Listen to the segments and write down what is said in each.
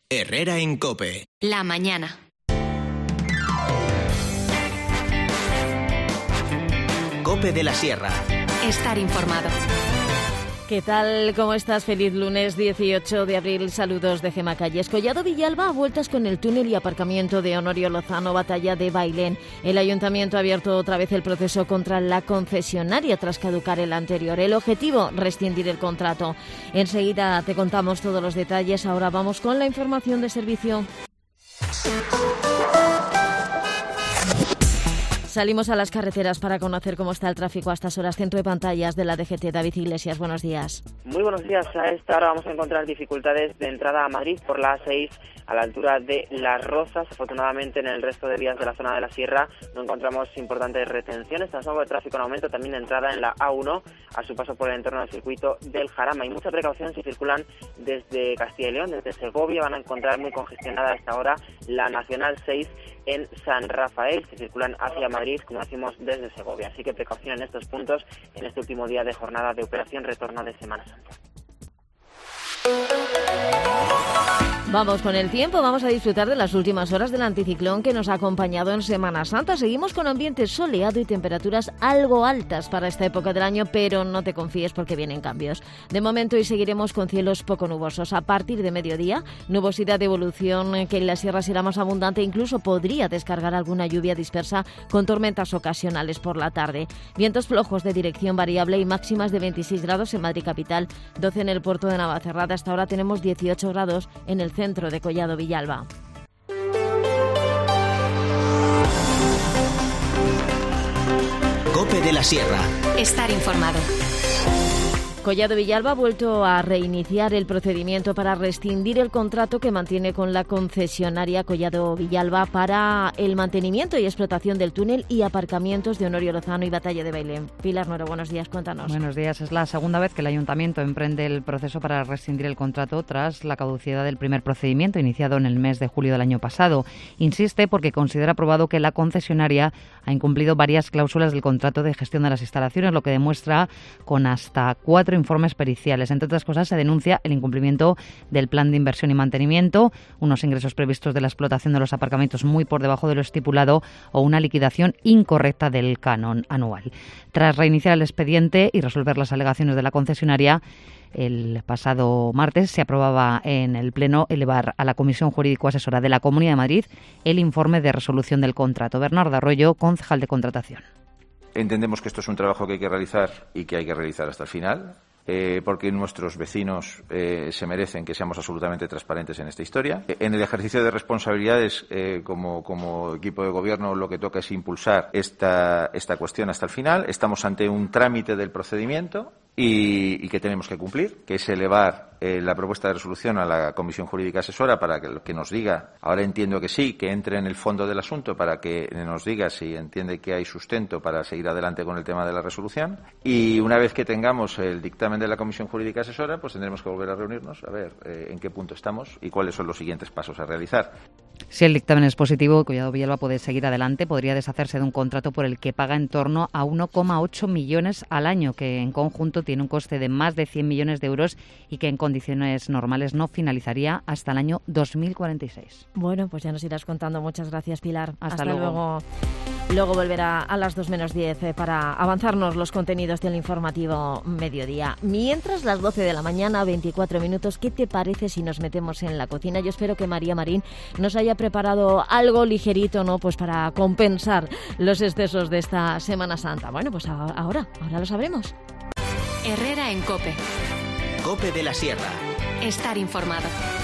Herrera en COPE. La mañana. COPE de la Sierra. Estar informado. ¿Qué tal? ¿Cómo estás? Feliz lunes 18 de abril. Saludos de Gemma Calles. Collado Villalba a vueltas con el túnel y aparcamiento de Honorio Lozano, batalla de Bailén. El ayuntamiento ha abierto otra vez el proceso contra la concesionaria tras caducar el anterior. El objetivo, rescindir el contrato. Enseguida te contamos todos los detalles. Ahora vamos con la información de servicio. Salimos a las carreteras para conocer cómo está el tráfico a estas horas. Centro de pantallas de la DGT. David Iglesias, buenos días. Muy buenos días. A esta hora vamos a encontrar dificultades de entrada a Madrid por la A6 a la altura de Las Rozas. Afortunadamente en el resto de vías de la zona de la Sierra no encontramos importantes retenciones. Tan solo el tráfico en aumento también de entrada en la A1 a su paso por el entorno del circuito del Jarama. Y mucha precaución si circulan desde Castilla y León, desde Segovia. Van a encontrar muy congestionada a esta hora la Nacional 6 en San Rafael, que circulan hacia Madrid, como decimos, desde Segovia. Así que precaución en estos puntos en este último día de jornada de operación retorno de Semana Santa. Vamos con el tiempo, vamos a disfrutar de las últimas horas del anticiclón que nos ha acompañado en Semana Santa. Seguimos con ambiente soleado y temperaturas algo altas para esta época del año, pero no te confíes porque vienen cambios. De momento hoy seguiremos con cielos poco nubosos. A partir de mediodía, nubosidad de evolución que en la sierra será más abundante, incluso podría descargar alguna lluvia dispersa con tormentas ocasionales por la tarde. Vientos flojos de dirección variable y máximas de 26 grados en Madrid capital, 12 en el puerto de Navacerrada. Hasta ahora tenemos 18 grados en el centro de Collado Villalba. COPE de la Sierra. Estar informado. Collado Villalba ha vuelto a reiniciar el procedimiento para rescindir el contrato que mantiene con la concesionaria Collado Villalba para el mantenimiento y explotación del túnel y aparcamientos de Honorio Lozano y Batalla de Bailén. Pilar Noro, buenos días, cuéntanos. Buenos días. Es la segunda vez que el ayuntamiento emprende el proceso para rescindir el contrato tras la caducidad del primer procedimiento iniciado en el mes de julio del año pasado. Insiste porque considera probado que la concesionaria ha incumplido varias cláusulas del contrato de gestión de las instalaciones, lo que demuestra con hasta 4 informes periciales. Entre otras cosas, se denuncia el incumplimiento del plan de inversión y mantenimiento, unos ingresos previstos de la explotación de los aparcamientos muy por debajo de lo estipulado o una liquidación incorrecta del canon anual. Tras reiniciar el expediente y resolver las alegaciones de la concesionaria, el pasado martes se aprobaba en el Pleno elevar a la Comisión Jurídico Asesora de la Comunidad de Madrid el informe de resolución del contrato. Bernardo Arroyo, concejal de contratación. Entendemos que esto es un trabajo que hay que realizar y que hay que realizar hasta el final, porque nuestros vecinos se merecen que seamos absolutamente transparentes en esta historia. En el ejercicio de responsabilidades, como equipo de gobierno, lo que toca es impulsar esta cuestión hasta el final. Estamos ante un trámite del procedimiento y que tenemos que cumplir, que es elevar la propuesta de resolución a la Comisión Jurídica Asesora para que nos diga, ahora entiendo que sí, que entre en el fondo del asunto para que nos diga si entiende que hay sustento para seguir adelante con el tema de la resolución. Y una vez que tengamos el dictamen de la Comisión Jurídica Asesora, pues tendremos que volver a reunirnos a ver en qué punto estamos y cuáles son los siguientes pasos a realizar. Si el dictamen es positivo, Collado Villalba puede seguir adelante, podría deshacerse de un contrato por el que paga en torno a 1,8 millones al año, que en conjunto tiene un coste de más de 100 millones de euros y que en condiciones normales no finalizaría hasta el año 2046. Bueno, pues ya nos irás contando. Muchas gracias, Pilar. Hasta luego. Luego volverá a las 2 menos 10 para avanzarnos los contenidos del informativo mediodía. Mientras, las 12 de la mañana, 24 minutos, ¿qué te parece si nos metemos en la cocina? Yo espero que María Marín nos haya preparado algo ligerito, ¿no? Pues para compensar los excesos de esta Semana Santa. Bueno, pues ahora lo sabremos. Herrera en COPE. COPE de la Sierra. Estar informado.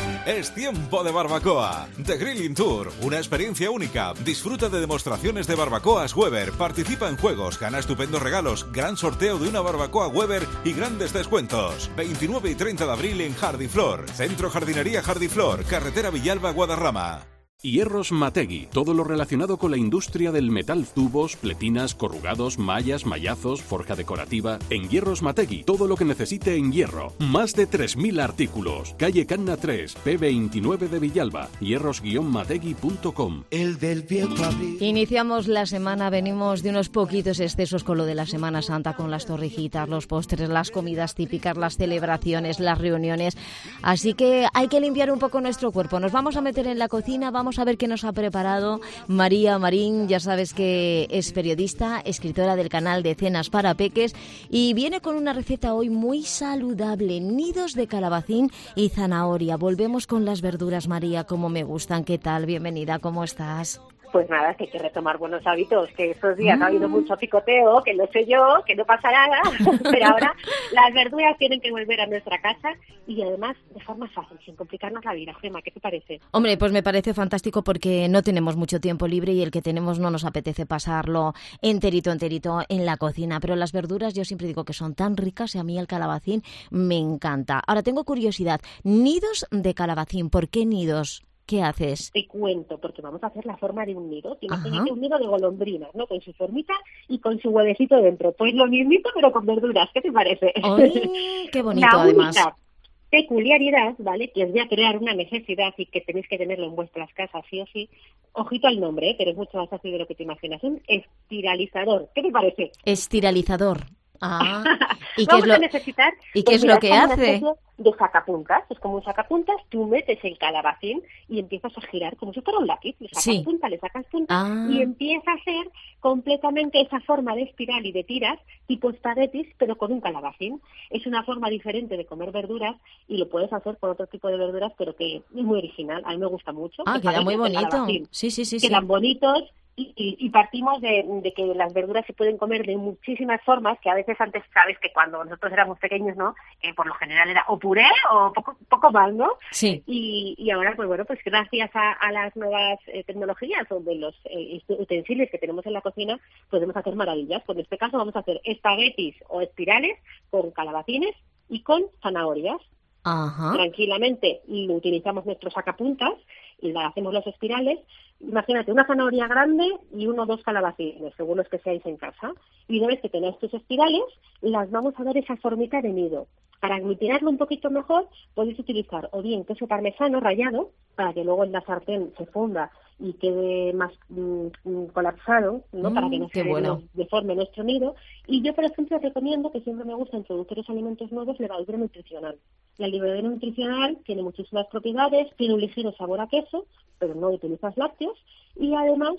Es tiempo de barbacoa. The Grilling Tour, una experiencia única. Disfruta de demostraciones de barbacoas Weber, participa en juegos, gana estupendos regalos, gran sorteo de una barbacoa Weber y grandes descuentos. 29 y 30 de abril en Jardiflor, Centro Jardinería Jardiflor, Carretera Villalba Guadarrama. Hierros Mategui, todo lo relacionado con la industria del metal, tubos, pletinas, corrugados, mallas, mallazos, forja decorativa. En Hierros Mategui, todo lo que necesite en hierro. Más de 3.000 artículos. Calle Canna 3, P29 de Villalba. hierros-mategui.com. El del viejo abril. Iniciamos la semana, venimos de unos poquitos excesos con lo de la Semana Santa, con las torrijitas, los postres, las comidas típicas, las celebraciones, las reuniones. Así que hay que limpiar un poco nuestro cuerpo. Nos vamos a meter en la cocina, vamos a ver qué nos ha preparado María Marín. Ya sabes que es periodista, escritora del canal de Cenas para Peques y viene con una receta hoy muy saludable, nidos de calabacín y zanahoria. Volvemos con las verduras, María, como me gustan. ¿Qué tal? Bienvenida, ¿cómo estás? Pues nada, que hay que retomar buenos hábitos, que estos días ha habido mucho picoteo, que lo sé yo, que no pasa nada, pero ahora las verduras tienen que volver a nuestra casa y además de forma fácil, sin complicarnos la vida. Gemma, ¿qué te parece? Hombre, pues me parece fantástico porque no tenemos mucho tiempo libre y el que tenemos no nos apetece pasarlo enterito en la cocina, pero las verduras yo siempre digo que son tan ricas y a mí el calabacín me encanta. Ahora tengo curiosidad, nidos de calabacín, ¿por qué nidos? ¿Qué haces? Te cuento, porque vamos a hacer la forma de un nido. Imagínate un nido de golondrinas, ¿no? Con su formita y con su huevecito dentro. Pues lo mismito, pero con verduras. ¿Qué te parece? ¡Ay, qué bonito, la además! Única peculiaridad, ¿vale?, que es ya crear una necesidad y que tenéis que tenerlo en vuestras casas, sí o sí. Ojito al nombre, pero es mucho más fácil de lo que te imaginas. Un estiralizador. ¿Qué te parece? Estiralizador. Ah, ¿y qué vamos es lo, a necesitar, ¿y qué es lo que hace? De sacapuntas, es como un sacapuntas, tú metes el calabacín y empiezas a girar como si fuera un lápiz, le sacas punta y empieza a hacer completamente esa forma de espiral y de tiras tipo espaguetis, pero con un calabacín. Es una forma diferente de comer verduras y lo puedes hacer con otro tipo de verduras, pero que es muy original, a mí me gusta mucho. Queda muy bonito. Sí. Quedan bonitos. Y partimos de que las verduras se pueden comer de muchísimas formas, que a veces antes, sabes que cuando nosotros éramos pequeños, ¿no? Por lo general era o puré o poco más, ¿no? Sí. Y ahora, pues bueno, pues gracias a las nuevas tecnologías o de los utensilios que tenemos en la cocina, podemos hacer maravillas. Pues en este caso vamos a hacer espaguetis o espirales con calabacines y con zanahorias. Ajá. Tranquilamente utilizamos nuestros sacapuntas y hacemos los espirales. Imagínate una zanahoria grande y 1 o 2 calabacines, según los que seáis en casa. Y una vez que tenéis tus espirales, las vamos a dar esa formita de nido. Para aglutinarlo un poquito mejor, podéis utilizar o bien queso parmesano rallado, para que luego en la sartén se funda y quede más colapsado, ¿no? Para que no se deforme nuestro nido. Y yo, por ejemplo, recomiendo, que siempre me gusta introducir los alimentos nuevos, levadura nutricional. La levadura nutricional tiene muchísimas propiedades, tiene un ligero sabor a queso, pero no utilizas lácteos, y además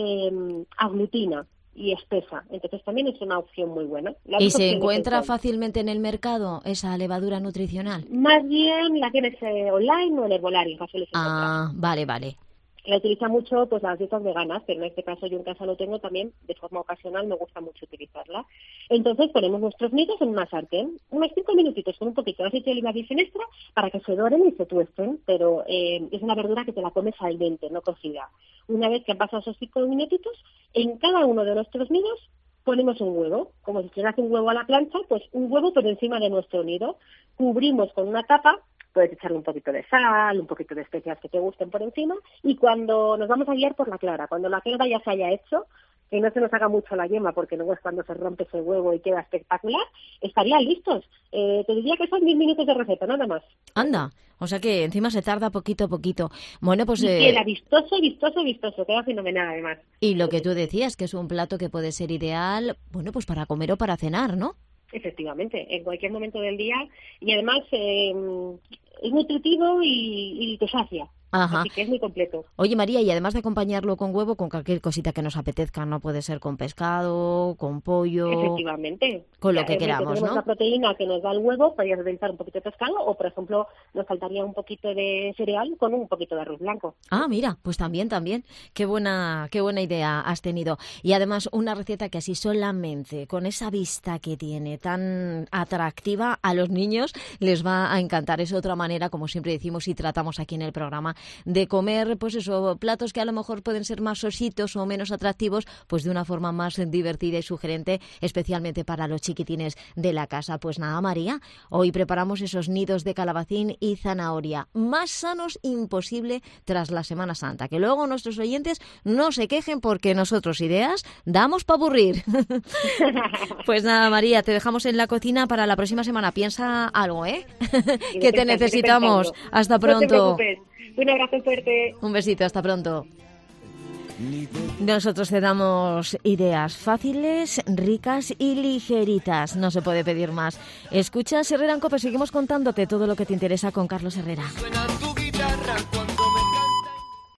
aglutina y espesa. Entonces también es una opción muy buena. ¿Y se encuentra fácilmente en el mercado esa levadura nutricional? Más bien la tienes online o en herbolario, fácil de encontrar. Vale. La utiliza mucho pues las dietas veganas, pero en este caso yo en casa lo tengo también de forma ocasional, me gusta mucho utilizarla. Entonces ponemos nuestros nidos en una sartén, unos 5 minutitos con un poquito de aceite de oliva virgen extra para que se doren y se tuesten, pero es una verdura que te la comes al dente, no cocida. Una vez que han pasado esos 5 minutitos, en cada uno de nuestros nidos ponemos un huevo, como si se hace un huevo a la plancha, pues un huevo por encima de nuestro nido, cubrimos con una tapa. Puedes echarle un poquito de sal, un poquito de especias que te gusten por encima, y cuando nos vamos a guiar por la clara, cuando la clara ya se haya hecho, que no se nos haga mucho la yema, porque luego es cuando se rompe ese huevo y queda espectacular, estarían listos. Te diría que son 10 minutos de receta, nada más. Anda, o sea que encima se tarda poquito. Bueno, pues... Y queda vistoso, queda fenomenal además. Y lo que tú decías, que es un plato que puede ser ideal, bueno, pues para comer o para cenar, ¿no? Efectivamente, en cualquier momento del día, y además es nutritivo y te sacia. Ajá. Así que es muy completo. Oye, María, y además de acompañarlo con huevo, con cualquier cosita que nos apetezca, ¿no? Puede ser con pescado, con pollo... Efectivamente. Con lo que queramos, tenemos ¿no? la proteína que nos da el huevo, podrías utilizar un poquito de pescado, o por ejemplo, nos faltaría un poquito de cereal con un poquito de arroz blanco. Ah, mira, pues también. Qué buena idea has tenido. Y además una receta que así solamente, con esa vista que tiene tan atractiva, a los niños les va a encantar. Es otra manera, como siempre decimos y tratamos aquí en el programa, de comer, pues eso, platos que a lo mejor pueden ser más sositos o menos atractivos, pues de una forma más divertida y sugerente, especialmente para los chiquitines de la casa. Pues nada, María, hoy preparamos esos nidos de calabacín y zanahoria, más sanos imposible tras la Semana Santa. Que luego nuestros oyentes no se quejen porque nosotros ideas damos para aburrir. Pues nada, María, te dejamos en la cocina para la próxima semana. Piensa algo, ¿eh? Que te necesitamos. Hasta pronto. No te preocupes. Un abrazo fuerte. Un besito, hasta pronto. Nosotros te damos ideas fáciles, ricas y ligeritas. No se puede pedir más. Escuchas Herrera en COPE, seguimos contándote todo lo que te interesa con Carlos Herrera. Suena tu guitarra.